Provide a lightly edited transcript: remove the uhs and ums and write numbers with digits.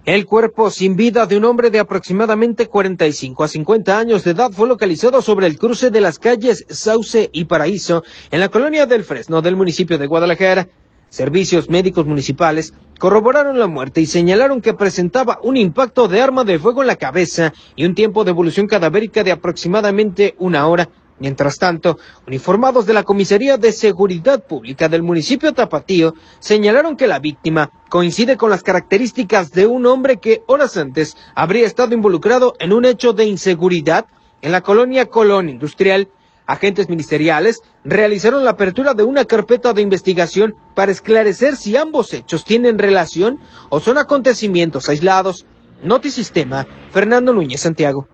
El cuerpo sin vida de un hombre de aproximadamente 45 a 50 años de edad fue localizado sobre el cruce de las calles Sauce y Paraíso, en la colonia del Fresno del municipio de Guadalajara. Servicios médicos municipales corroboraron la muerte y señalaron que presentaba un impacto de arma de fuego en la cabeza y un tiempo de evolución cadavérica de aproximadamente 1 hora. Mientras tanto, uniformados de la Comisaría de Seguridad Pública del municipio Tapatío señalaron que la víctima coincide con las características de un hombre que horas antes habría estado involucrado en un hecho de inseguridad en la colonia Colón Industrial. Agentes ministeriales realizaron la apertura de una carpeta de investigación para esclarecer si ambos hechos tienen relación o son acontecimientos aislados. Notisistema, Fernando Núñez, Santiago.